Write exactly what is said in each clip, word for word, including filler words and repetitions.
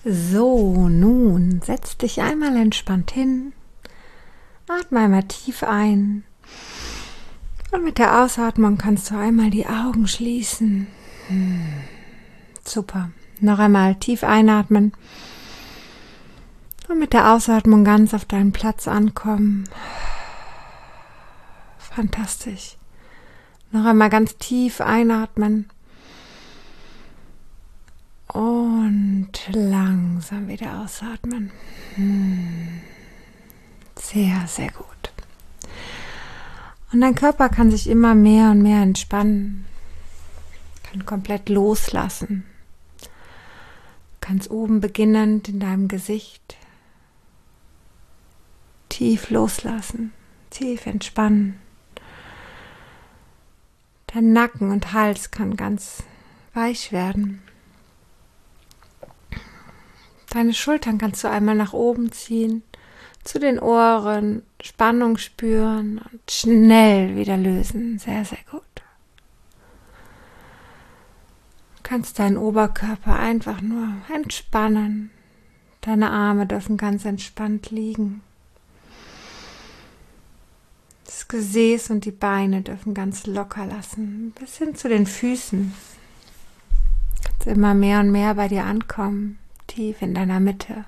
So, nun setz dich einmal entspannt hin, atme einmal tief ein und mit der Ausatmung kannst du einmal die Augen schließen. Hm, super. Noch einmal tief einatmen und mit der Ausatmung ganz auf deinen Platz ankommen. Fantastisch. Noch einmal ganz tief einatmen. Und langsam wieder ausatmen. Hm. Sehr, sehr gut. Und dein Körper kann sich immer mehr und mehr entspannen. Kann komplett loslassen. Ganz oben beginnend in deinem Gesicht. Tief loslassen. Tief entspannen. Dein Nacken und Hals kann ganz weich werden. Deine Schultern kannst du einmal nach oben ziehen, zu den Ohren, Spannung spüren und schnell wieder lösen. Sehr, sehr gut. Du kannst deinen Oberkörper einfach nur entspannen. Deine Arme dürfen ganz entspannt liegen. Das Gesäß und die Beine dürfen ganz locker lassen, bis hin zu den Füßen. Du kannst immer mehr und mehr bei dir ankommen. Tief in deiner Mitte.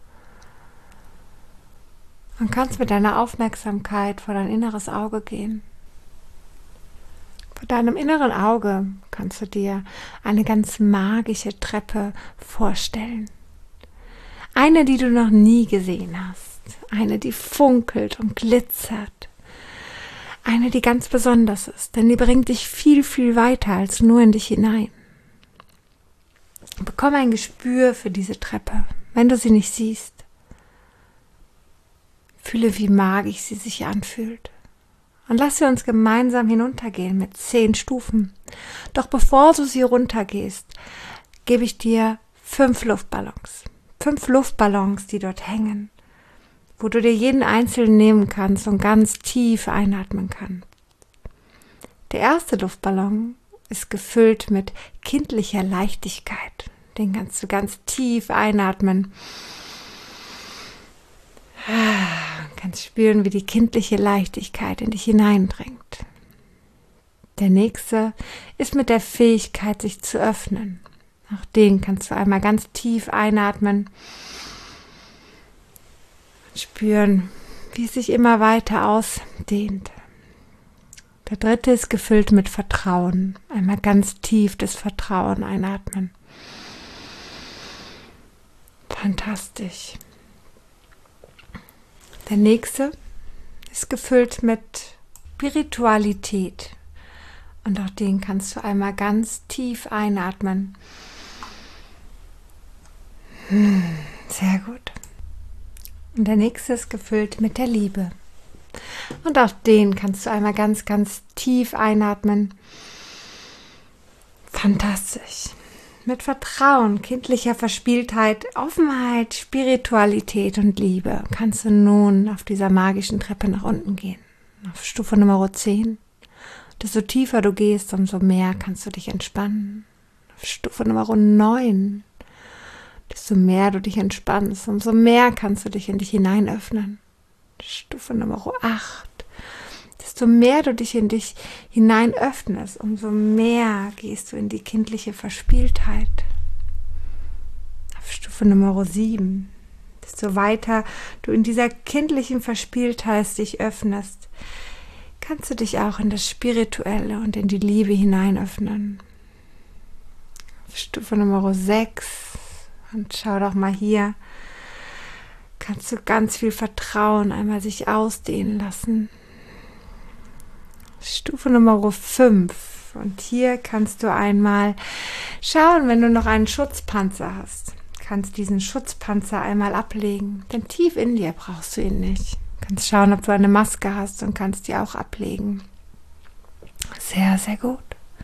Und kannst mit deiner Aufmerksamkeit vor dein inneres Auge gehen. Vor deinem inneren Auge kannst du dir eine ganz magische Treppe vorstellen. Eine, die du noch nie gesehen hast. Eine, die funkelt und glitzert. Eine, die ganz besonders ist, denn die bringt dich viel, viel weiter als nur in dich hinein. Bekomme ein Gespür für diese Treppe, wenn du sie nicht siehst. Fühle, wie magisch sie sich anfühlt. Und lass uns gemeinsam hinuntergehen mit zehn Stufen. Doch bevor du sie runtergehst, gebe ich dir fünf Luftballons. Fünf Luftballons, die dort hängen, wo du dir jeden einzelnen nehmen kannst und ganz tief einatmen kannst. Der erste Luftballon ist gefüllt mit kindlicher Leichtigkeit. Den kannst du ganz tief einatmen. Kannst spüren, wie die kindliche Leichtigkeit in dich hineindringt. Der nächste ist mit der Fähigkeit, sich zu öffnen. Auch den kannst du einmal ganz tief einatmen. Spüren, wie es sich immer weiter ausdehnt. Der dritte ist gefüllt mit Vertrauen. Einmal ganz tief das Vertrauen einatmen. Fantastisch. Der nächste ist gefüllt mit Spiritualität. Und auch den kannst du einmal ganz tief einatmen. Hm, sehr gut. Und der nächste ist gefüllt mit der Liebe. Und auch den kannst du einmal ganz, ganz tief einatmen. Fantastisch. Mit Vertrauen, kindlicher Verspieltheit, Offenheit, Spiritualität und Liebe kannst du nun auf dieser magischen Treppe nach unten gehen. Auf Stufe Nummer zehn. Desto tiefer du gehst, umso mehr kannst du dich entspannen. Auf Stufe Nummer neun. Desto mehr du dich entspannst, umso mehr kannst du dich in dich hinein öffnen. Stufe Nummer acht. Desto mehr du dich in dich hinein öffnest, umso mehr gehst du in die kindliche Verspieltheit. Auf Stufe Nummer sieben. Desto weiter du in dieser kindlichen Verspieltheit dich öffnest, kannst du dich auch in das Spirituelle und in die Liebe hinein öffnen. Auf Stufe Nummer sechs. Und schau doch mal hier, kannst du ganz viel Vertrauen einmal sich ausdehnen lassen. Stufe Nummer fünf. Und hier kannst du einmal schauen, wenn du noch einen Schutzpanzer hast. Kannst diesen Schutzpanzer einmal ablegen, denn tief in dir brauchst du ihn nicht. Kannst schauen, ob du eine Maske hast und kannst die auch ablegen. Sehr, sehr gut.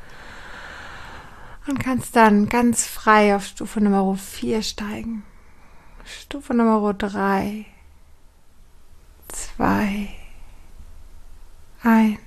Und kannst dann ganz frei auf Stufe Nummer vier steigen. Stufe Nummer drei, zwei, eins,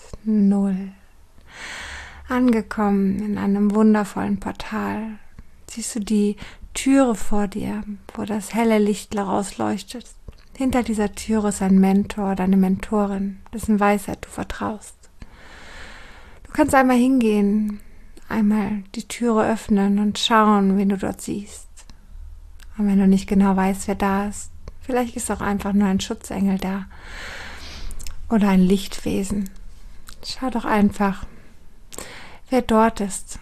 null. Angekommen in einem wundervollen Portal. siehst du die Türe vor dir, wo das helle Licht rausleuchtet. Hinter dieser Türe ist ein Mentor, deine Mentorin, dessen Weisheit du vertraust. Du kannst einmal hingehen, einmal die Türe öffnen und schauen, wen du dort siehst. Und wenn du nicht genau weißt, wer da ist, vielleicht ist auch einfach nur ein Schutzengel da oder ein Lichtwesen. Schau doch einfach, wer dort ist.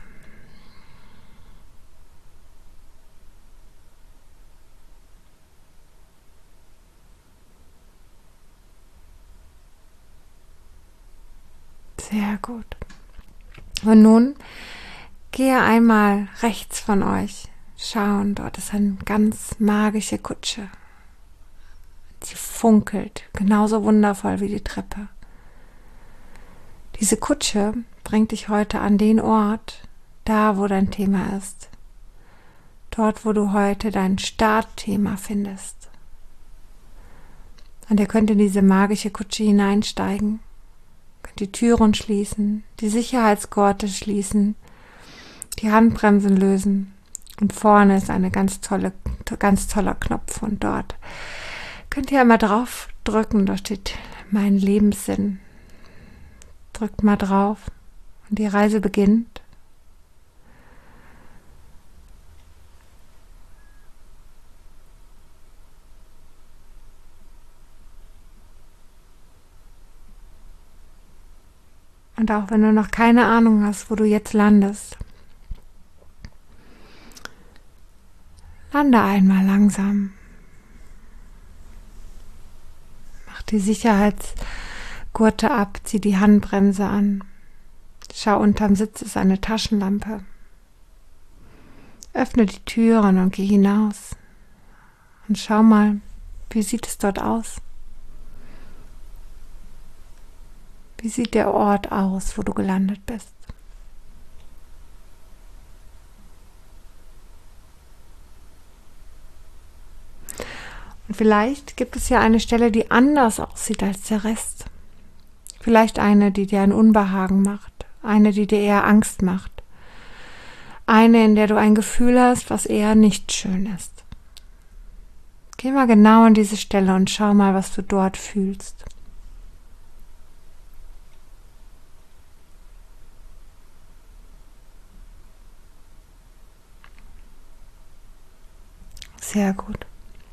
Sehr gut. Und nun gehe einmal rechts von euch schauen. Dort ist eine ganz magische Kutsche. Sie funkelt, genauso wundervoll wie die Treppe. Diese Kutsche bringt dich heute an den Ort, da wo dein Thema ist. Dort, wo du heute dein Startthema findest. Und ihr könnt in diese magische Kutsche hineinsteigen, könnt die Türen schließen, die Sicherheitsgurte schließen, die Handbremsen lösen. Und vorne ist eine ganz tolle, ganz toller Knopf und dort könnt ihr einmal drauf drücken, da steht mein Lebenssinn. Drückt mal drauf und die Reise beginnt. Und auch wenn du noch keine Ahnung hast, wo du jetzt landest, lande einmal langsam. Mach die Sicherheitsgurte ab, zieh die Handbremse an. Schau, unterm Sitz ist eine Taschenlampe. Öffne die Türen und geh hinaus. Und schau mal, wie sieht es dort aus? Wie sieht der Ort aus, wo du gelandet bist? Und vielleicht gibt es ja eine Stelle, die anders aussieht als der Rest. Vielleicht eine, die dir ein Unbehagen macht, eine, die dir eher Angst macht, eine, in der du ein Gefühl hast, was eher nicht schön ist. Geh mal genau an diese Stelle und schau mal, was du dort fühlst. Sehr gut.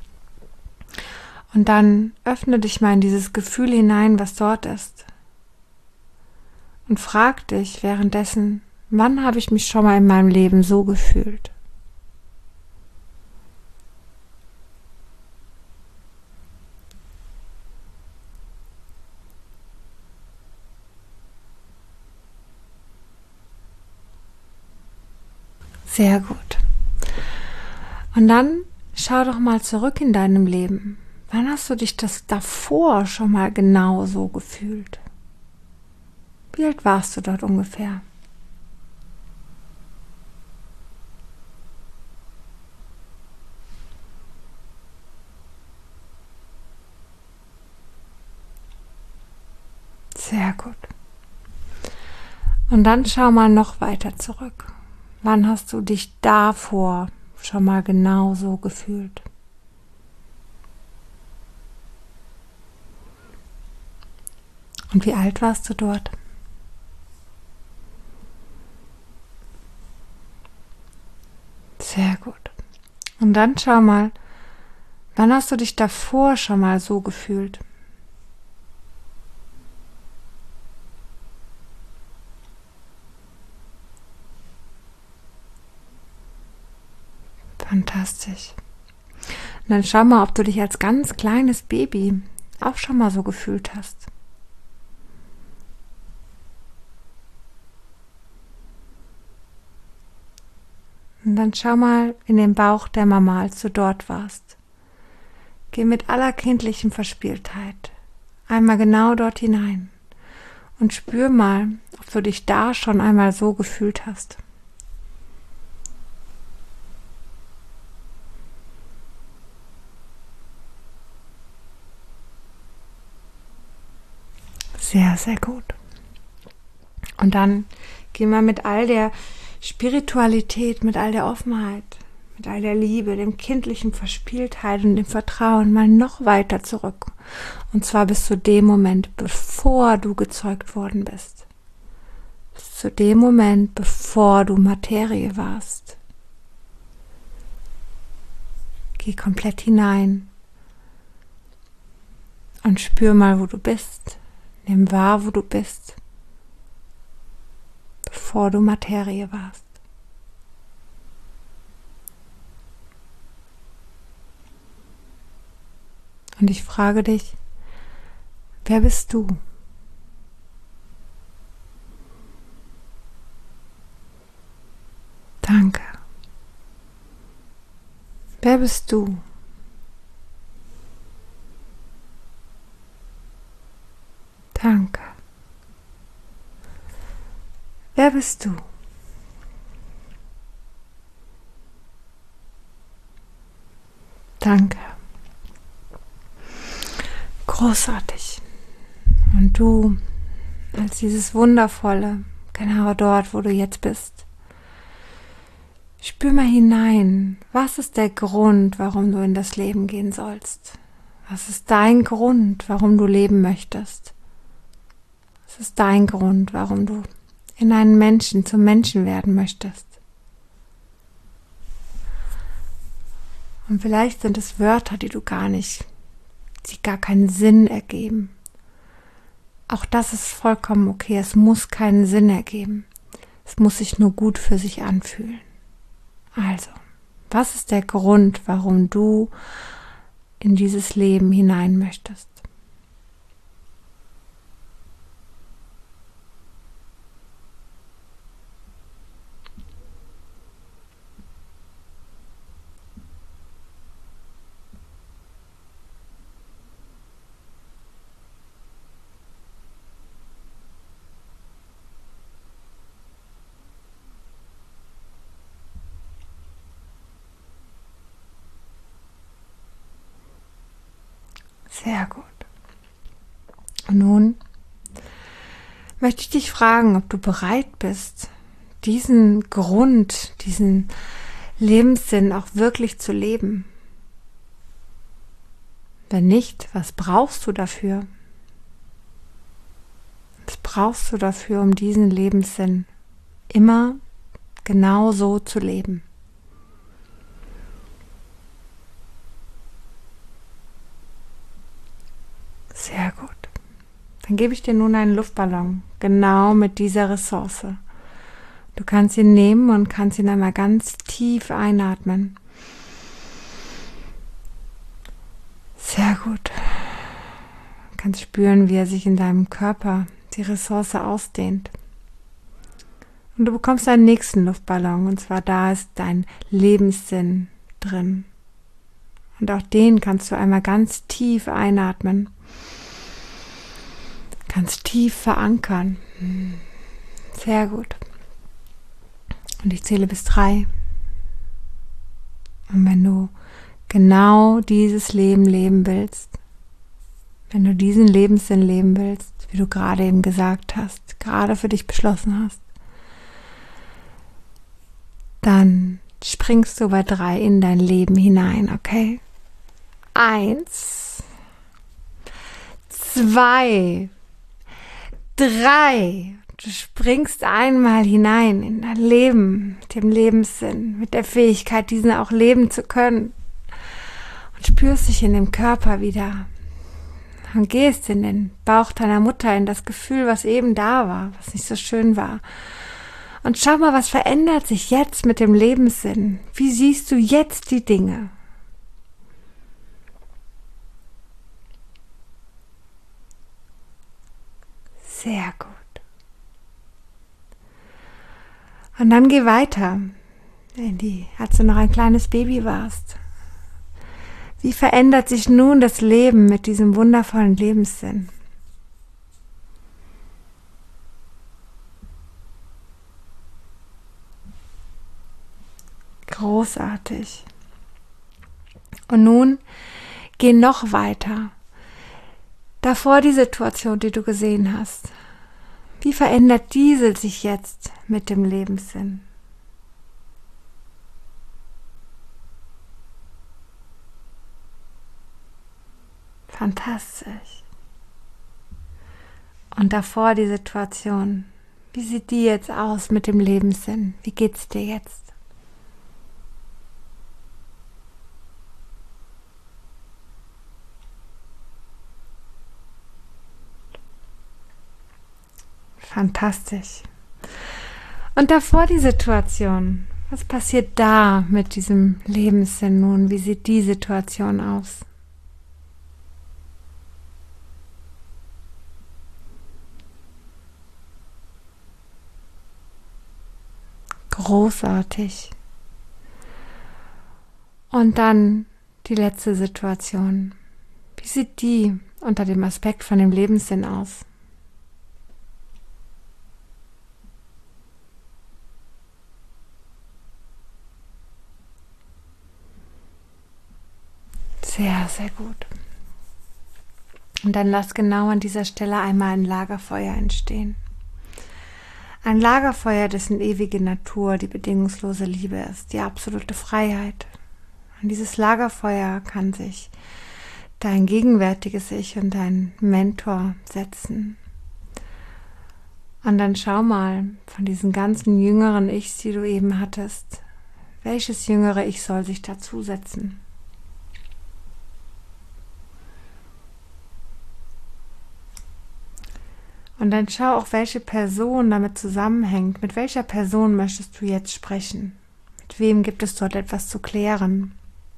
Und dann öffne dich mal in dieses Gefühl hinein, was dort ist. Und frag dich währenddessen, wann habe ich mich schon mal in meinem Leben so gefühlt? Sehr gut. Und dann schau doch mal zurück in deinem Leben. Wann hast du dich das davor schon mal genau so gefühlt? Wie alt warst du dort ungefähr? Sehr gut. Und dann schau mal noch weiter zurück. Wann hast du dich davor schon mal genau so gefühlt? Und wie alt warst du dort? Sehr gut. Und dann schau mal, wann hast du dich davor schon mal so gefühlt? Fantastisch. Und dann schau mal, ob du dich als ganz kleines Baby auch schon mal so gefühlt hast. Und dann schau mal in den Bauch der Mama, als du dort warst. Geh mit aller kindlichen Verspieltheit einmal genau dort hinein und spür mal, ob du dich da schon einmal so gefühlt hast. Sehr, sehr gut. Und dann geh mal mit all der Spiritualität mit all der Offenheit, mit all der Liebe, dem kindlichen Verspieltheit und dem Vertrauen mal noch weiter zurück. Und zwar bis zu dem Moment, bevor du gezeugt worden bist. Bis zu dem Moment, bevor du Materie warst. Geh komplett hinein und spür mal, wo du bist. Nimm wahr, wo du bist, bevor du Materie warst. Und ich frage dich, wer bist du? Danke. Wer bist du? Danke. Wer bist du? Danke. Großartig. Und du, als dieses wundervolle, genau dort, wo du jetzt bist, spür mal hinein, was ist der Grund, warum du in das Leben gehen sollst? Was ist dein Grund, warum du leben möchtest? Was ist dein Grund, warum du in einen Menschen zum Menschen werden möchtest? Und vielleicht sind es Wörter, die du gar nicht, die gar keinen Sinn ergeben. Auch das ist vollkommen okay. Es muss keinen Sinn ergeben. Es muss sich nur gut für sich anfühlen. Also, was ist der Grund, warum du in dieses Leben hinein möchtest? Sehr gut. Und nun möchte ich dich fragen, ob du bereit bist, diesen Grund, diesen Lebenssinn auch wirklich zu leben. Wenn nicht, was brauchst du dafür? Was brauchst du dafür, um diesen Lebenssinn immer genau so zu leben? Sehr gut. Dann gebe ich dir nun einen Luftballon, genau mit dieser Ressource. Du kannst ihn nehmen und kannst ihn einmal ganz tief einatmen. Sehr gut. Du kannst spüren, wie er sich in deinem Körper, die Ressource ausdehnt. Und du bekommst einen nächsten Luftballon, und zwar da ist dein Lebenssinn drin. Und auch den kannst du einmal ganz tief einatmen. Ganz tief verankern. Sehr gut. Und ich zähle bis drei. Und wenn du genau dieses Leben leben willst, wenn du diesen Lebenssinn leben willst, wie du gerade eben gesagt hast, gerade für dich beschlossen hast, dann springst du bei drei in dein Leben hinein, okay? Eins, zwei, drei. Du springst einmal hinein in dein Leben, mit dem Lebenssinn, mit der Fähigkeit, diesen auch leben zu können. Und spürst dich in dem Körper wieder. Und gehst in den Bauch deiner Mutter, in das Gefühl, was eben da war, was nicht so schön war. Und schau mal, was verändert sich jetzt mit dem Lebenssinn? Wie siehst du jetzt die Dinge? Sehr gut. Und dann geh weiter, in die, als du noch ein kleines Baby warst. Wie verändert sich nun das Leben mit diesem wundervollen Lebenssinn? Großartig. Und nun geh noch weiter. Davor die Situation, die du gesehen hast. Wie verändert diese sich jetzt mit dem Lebenssinn? Fantastisch. Und davor die Situation. Wie sieht die jetzt aus mit dem Lebenssinn? Wie geht's dir jetzt? Fantastisch. Und davor die Situation. Was passiert da mit diesem Lebenssinn nun? Wie sieht die Situation aus? Großartig. Und dann die letzte Situation. Wie sieht die unter dem Aspekt von dem Lebenssinn aus? Sehr, sehr gut. Und dann lass genau an dieser Stelle einmal ein Lagerfeuer entstehen. Ein Lagerfeuer, dessen ewige Natur die bedingungslose Liebe ist, die absolute Freiheit. An dieses Lagerfeuer kann sich dein gegenwärtiges Ich und dein Mentor setzen. Und dann schau mal von diesen ganzen jüngeren Ichs, die du eben hattest, welches jüngere Ich soll sich dazusetzen? Und dann schau auch, welche Person damit zusammenhängt. Mit welcher Person möchtest du jetzt sprechen? Mit wem gibt es dort etwas zu klären?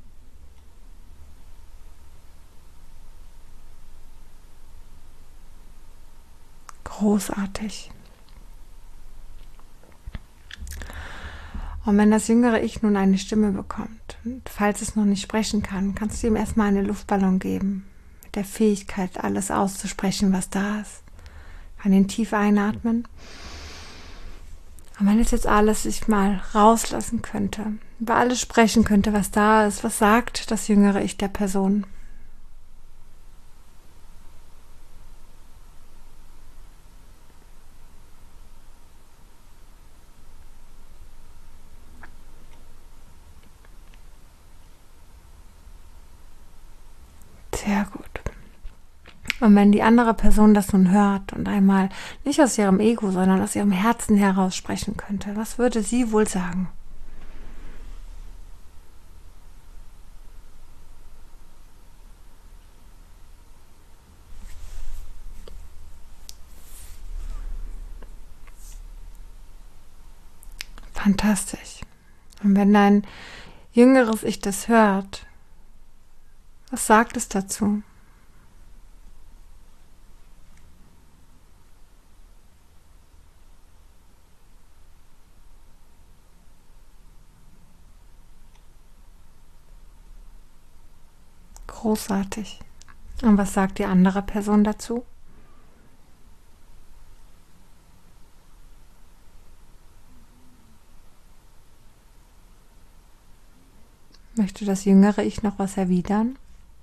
Großartig. Und wenn das jüngere Ich nun eine Stimme bekommt, und falls es noch nicht sprechen kann, kannst du ihm erstmal einen Luftballon geben, mit der Fähigkeit, alles auszusprechen, was da ist. Kann ihn tief einatmen. Und wenn es jetzt alles sich mal rauslassen könnte, über alles sprechen könnte, was da ist, was sagt das jüngere Ich der Person? Sehr gut. Und wenn die andere Person das nun hört und einmal nicht aus ihrem Ego, sondern aus ihrem Herzen heraus sprechen könnte, was würde sie wohl sagen? Fantastisch. Und wenn dein jüngeres Ich das hört, was sagt es dazu? Großartig. Und was sagt die andere Person dazu? Möchte das jüngere Ich noch was erwidern?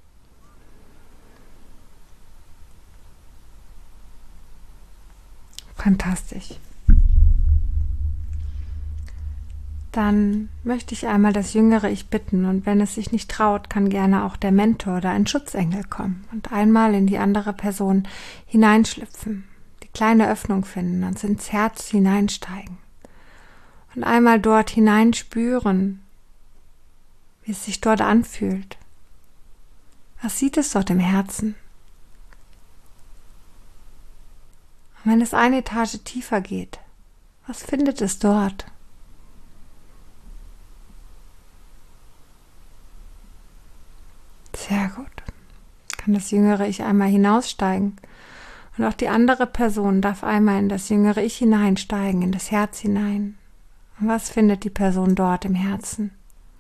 Fantastisch. Dann möchte ich einmal das jüngere Ich bitten, und wenn es sich nicht traut, kann gerne auch der Mentor oder ein Schutzengel kommen und einmal in die andere Person hineinschlüpfen, die kleine Öffnung finden und ins Herz hineinsteigen und einmal dort hineinspüren, wie es sich dort anfühlt. Was sieht es dort im Herzen? Und wenn es eine Etage tiefer geht, was findet es dort? Sehr gut. Kann das jüngere Ich einmal hinaussteigen. Und auch die andere Person darf einmal in das jüngere Ich hineinsteigen, in das Herz hinein. Und was findet die Person dort im Herzen?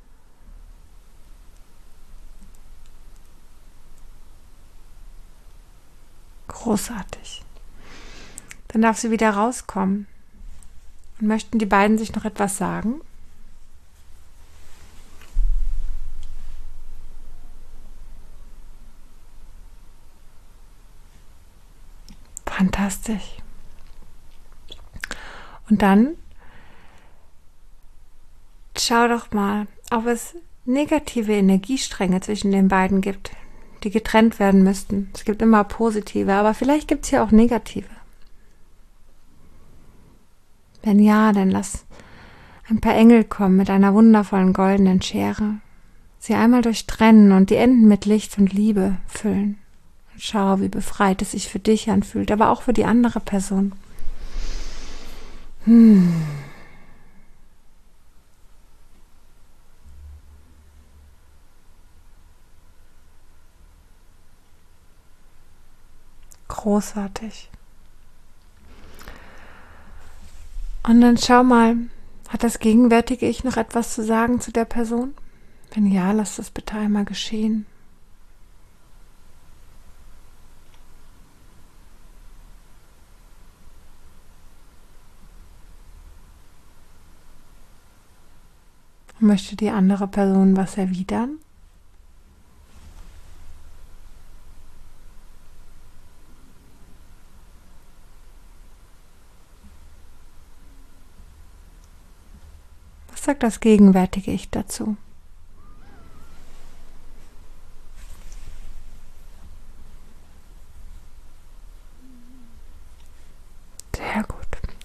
Großartig. Dann darf sie wieder rauskommen. Und möchten die beiden sich noch etwas sagen? Fantastisch. Und dann schau doch mal, ob es negative Energiestränge zwischen den beiden gibt, die getrennt werden müssten. Es gibt immer positive, aber vielleicht gibt es ja auch negative. Wenn ja, dann lass ein paar Engel kommen mit einer wundervollen goldenen Schere, sie einmal durchtrennen und die Enden mit Licht und Liebe füllen. Und schau, wie befreit es sich für dich anfühlt, aber auch für die andere Person. Hm. Großartig. Und dann schau mal, hat das gegenwärtige Ich noch etwas zu sagen zu der Person? Wenn ja, lass das bitte einmal geschehen. Möchte die andere Person was erwidern? Was sagt das gegenwärtige Ich dazu? Sehr gut.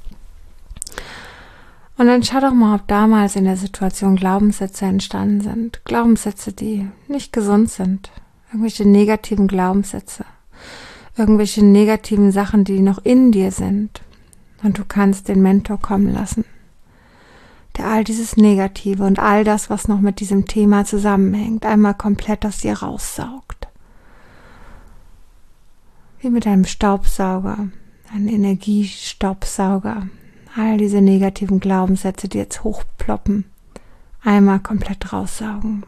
Und dann schau doch mal, ob damals in der Situation Glaubenssätze entstanden sind. Glaubenssätze, die nicht gesund sind. Irgendwelche negativen Glaubenssätze. Irgendwelche negativen Sachen, die noch in dir sind. Und du kannst den Mentor kommen lassen, der all dieses Negative und all das, was noch mit diesem Thema zusammenhängt, einmal komplett aus dir raussaugt. Wie mit einem Staubsauger, einem Energiestaubsauger. All diese negativen Glaubenssätze, die jetzt hochploppen, einmal komplett raussaugen.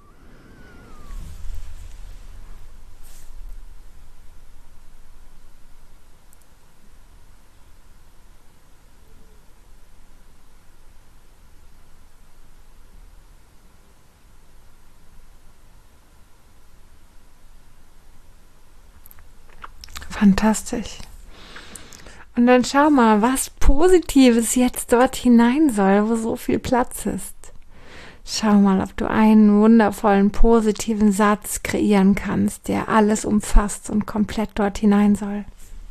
Fantastisch. Und dann schau mal, was Positives jetzt dort hinein soll, wo so viel Platz ist. Schau mal, ob du einen wundervollen, positiven Satz kreieren kannst, der alles umfasst und komplett dort hinein soll.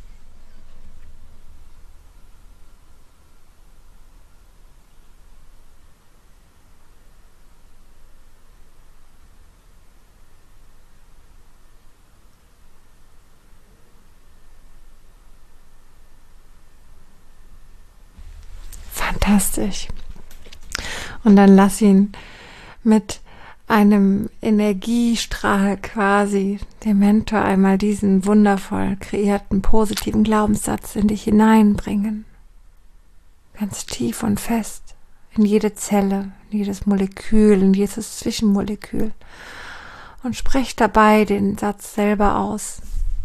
Fantastisch. Und dann lass ihn mit einem Energiestrahl quasi, dem Mentor, einmal diesen wundervoll kreierten, positiven Glaubenssatz in dich hineinbringen. Ganz tief und fest, in jede Zelle, in jedes Molekül, in jedes Zwischenmolekül. Und sprech dabei den Satz selber aus.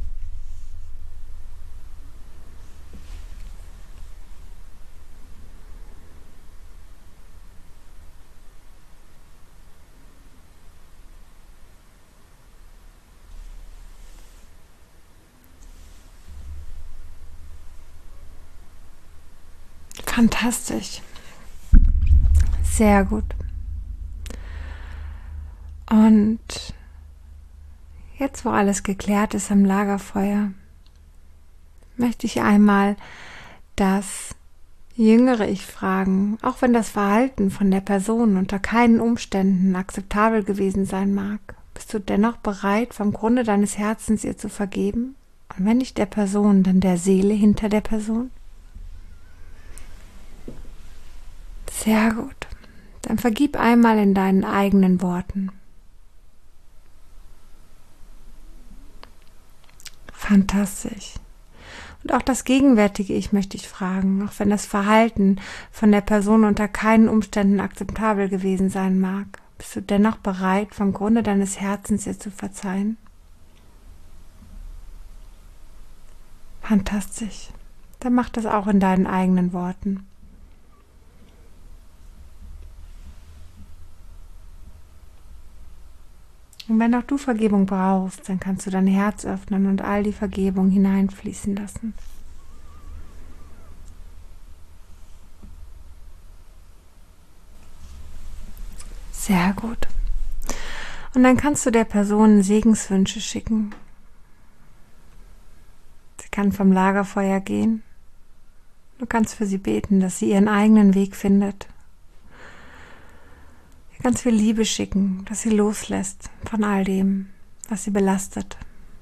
Fantastisch. Sehr gut. Und jetzt, wo alles geklärt ist am Lagerfeuer, möchte ich einmal das jüngere Ich fragen, auch wenn das Verhalten von der Person unter keinen Umständen akzeptabel gewesen sein mag, bist du dennoch bereit, vom Grunde deines Herzens ihr zu vergeben? Und wenn nicht der Person, dann der Seele hinter der Person? Sehr gut. Dann vergib einmal in deinen eigenen Worten. Fantastisch. Und auch das gegenwärtige Ich möchte ich fragen, auch wenn das Verhalten von der Person unter keinen Umständen akzeptabel gewesen sein mag, bist du dennoch bereit, vom Grunde deines Herzens ihr zu verzeihen? Fantastisch. Dann mach das auch in deinen eigenen Worten. Und wenn auch du Vergebung brauchst, dann kannst du dein Herz öffnen und all die Vergebung hineinfließen lassen. Sehr gut. Und dann kannst du der Person Segenswünsche schicken. Sie kann vom Lagerfeuer gehen. Du kannst für sie beten, dass sie ihren eigenen Weg findet. Ihr ganz viel Liebe schicken, dass sie loslässt von all dem, was sie belastet.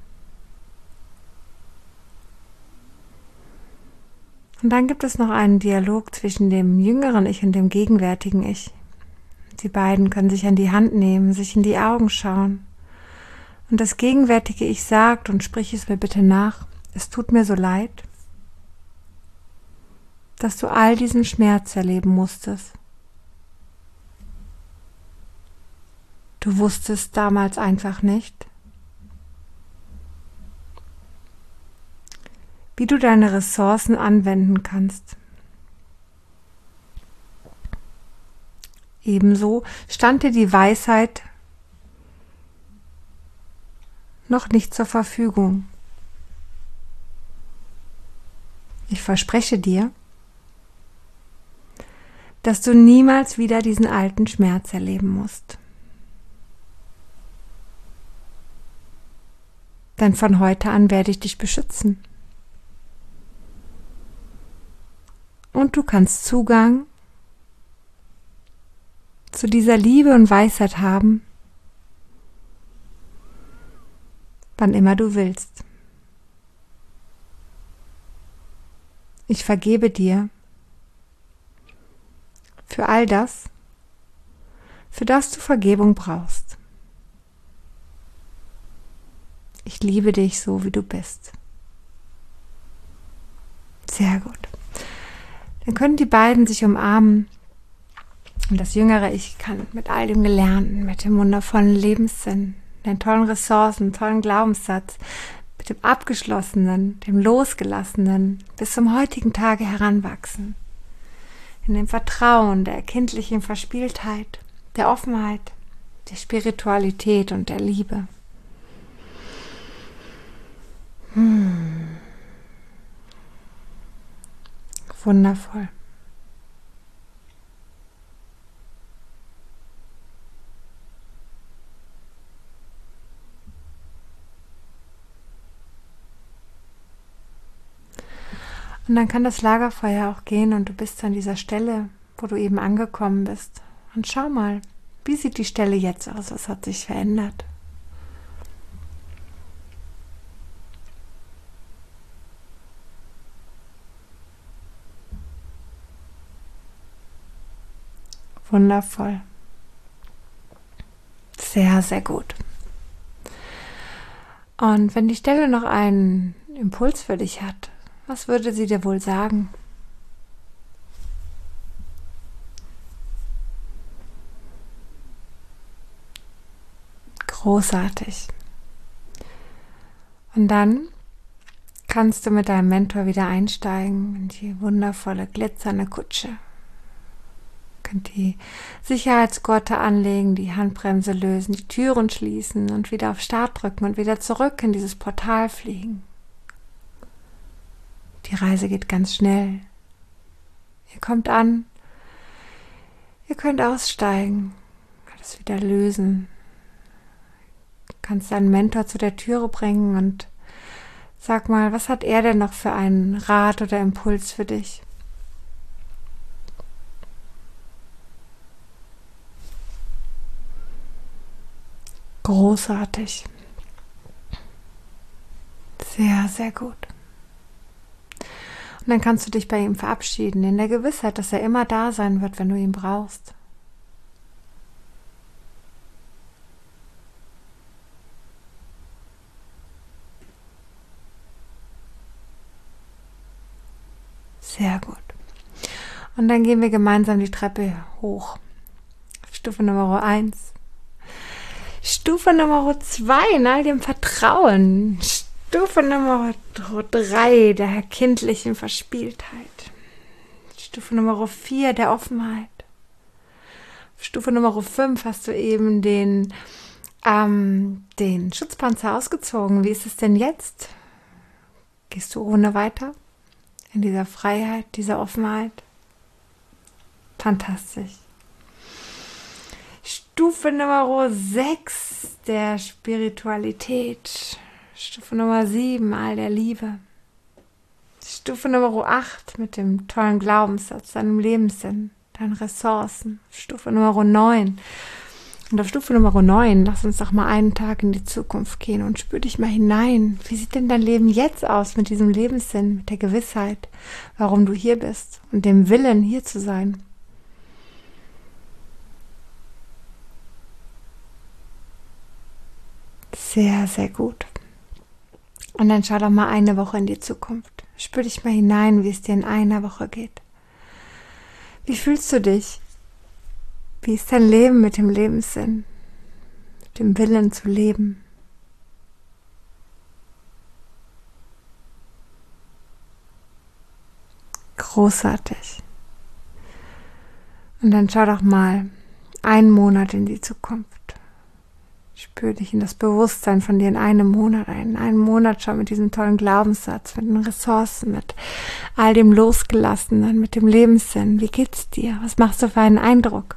Und dann gibt es noch einen Dialog zwischen dem jüngeren Ich und dem gegenwärtigen Ich. Die beiden können sich an die Hand nehmen, sich in die Augen schauen. Und das gegenwärtige Ich sagt, und sprich es mir bitte nach: Es tut mir so leid, dass du all diesen Schmerz erleben musstest. Du wusstest damals einfach nicht, wie du deine Ressourcen anwenden kannst. Ebenso stand dir die Weisheit noch nicht zur Verfügung. Ich verspreche dir, dass du niemals wieder diesen alten Schmerz erleben musst. Denn von heute an werde ich dich beschützen. Und du kannst Zugang zu dieser Liebe und Weisheit haben, wann immer du willst. Ich vergebe dir für all das, für das du Vergebung brauchst. Ich liebe dich so, wie du bist. Sehr gut. Dann können die beiden sich umarmen und das jüngere Ich kann mit all dem Gelernten, mit dem wundervollen Lebenssinn, den tollen Ressourcen, tollen Glaubenssatz, mit dem Abgeschlossenen, dem Losgelassenen bis zum heutigen Tage heranwachsen. In dem Vertrauen, der kindlichen Verspieltheit, der Offenheit, der Spiritualität und der Liebe. Hm. Wundervoll. Und dann kann das Lagerfeuer auch gehen und du bist an dieser Stelle, wo du eben angekommen bist. Und schau mal, wie sieht die Stelle jetzt aus? Was hat sich verändert? Wundervoll. Sehr, sehr gut. Und wenn die Stelle noch einen Impuls für dich hat, was würde sie dir wohl sagen? Großartig. Und dann kannst du mit deinem Mentor wieder einsteigen in die wundervolle, glitzernde Kutsche. Könnt die Sicherheitsgurte anlegen, die Handbremse lösen, die Türen schließen und wieder auf Start drücken und wieder zurück in dieses Portal fliegen. Die Reise geht ganz schnell. Ihr kommt an, ihr könnt aussteigen, könnt es wieder lösen. Du kannst deinen Mentor zu der Türe bringen und sag mal, was hat er denn noch für einen Rat oder Impuls für dich? Großartig. Sehr, sehr gut. Und dann kannst du dich bei ihm verabschieden, in der Gewissheit, dass er immer da sein wird, wenn du ihn brauchst. Sehr gut. Und dann gehen wir gemeinsam die Treppe hoch. Stufe Nummer eins. Stufe Nummer zwei, in all dem Vertrauen. Stufe Nummer drei, der kindlichen Verspieltheit. Stufe Nummer vier, der Offenheit. Stufe Nummer fünf hast du eben den, ähm, den Schutzpanzer ausgezogen. Wie ist es denn jetzt? Gehst du ohne weiter? In dieser Freiheit, dieser Offenheit? Fantastisch. Stufe Nummer sechs, der Spiritualität. Stufe Nummer sieben, all der Liebe. Stufe Nummer acht mit dem tollen Glaubenssatz, deinem Lebenssinn, deinen Ressourcen. Stufe Nummer neun. Und auf Stufe Nummer neun, lass uns doch mal einen Tag in die Zukunft gehen und spür dich mal hinein. Wie sieht denn dein Leben jetzt aus mit diesem Lebenssinn, mit der Gewissheit, warum du hier bist und dem Willen, hier zu sein? Sehr, sehr gut. Und dann schau doch mal eine Woche in die Zukunft. Spür dich mal hinein, wie es dir in einer Woche geht. Wie fühlst du dich? Wie ist dein Leben mit dem Lebenssinn, mit dem Willen zu leben? Großartig. Und dann schau doch mal einen Monat in die Zukunft. Spür dich in das Bewusstsein von dir in einem Monat ein. In einem Monat schon mit diesem tollen Glaubenssatz, mit den Ressourcen, mit all dem Losgelassenen, mit dem Lebenssinn. Wie geht's dir? Was machst du für einen Eindruck?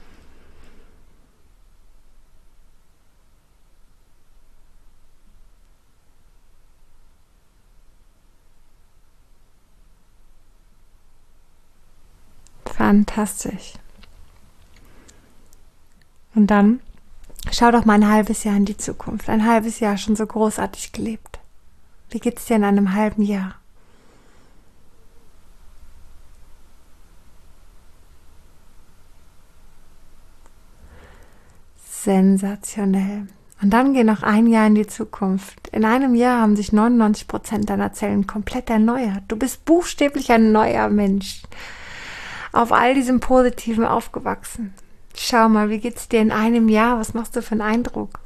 Fantastisch. Und dann schau doch mal ein halbes Jahr in die Zukunft. Ein halbes Jahr schon so großartig gelebt. Wie geht's dir in einem halben Jahr? Sensationell. Und dann geh noch ein Jahr in die Zukunft. In einem Jahr haben sich neunundneunzig Prozent deiner Zellen komplett erneuert. Du bist buchstäblich ein neuer Mensch. Auf all diesem Positiven aufgewachsen. Schau mal, wie geht's dir in einem Jahr? Was machst du für einen Eindruck?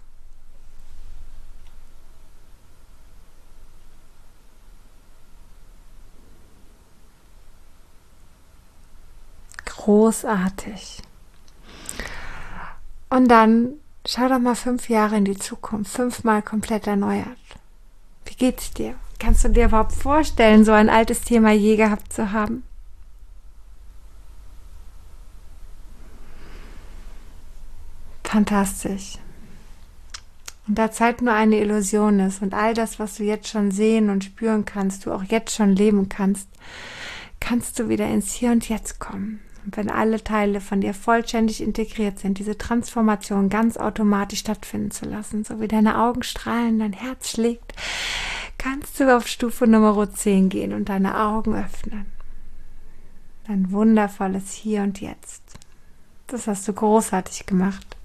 Großartig. Und dann schau doch mal fünf Jahre in die Zukunft, fünfmal komplett erneuert. Wie geht's dir? Kannst du dir überhaupt vorstellen, so ein altes Thema je gehabt zu haben? Fantastisch. Und da Zeit nur eine Illusion ist und all das, was du jetzt schon sehen und spüren kannst, du auch jetzt schon leben kannst, kannst du wieder ins Hier und Jetzt kommen. Und wenn alle Teile von dir vollständig integriert sind, diese Transformation ganz automatisch stattfinden zu lassen, so wie deine Augen strahlen, dein Herz schlägt, kannst du auf Stufe Nummer zehn gehen und deine Augen öffnen. Ein wundervolles Hier und Jetzt. Das hast du großartig gemacht.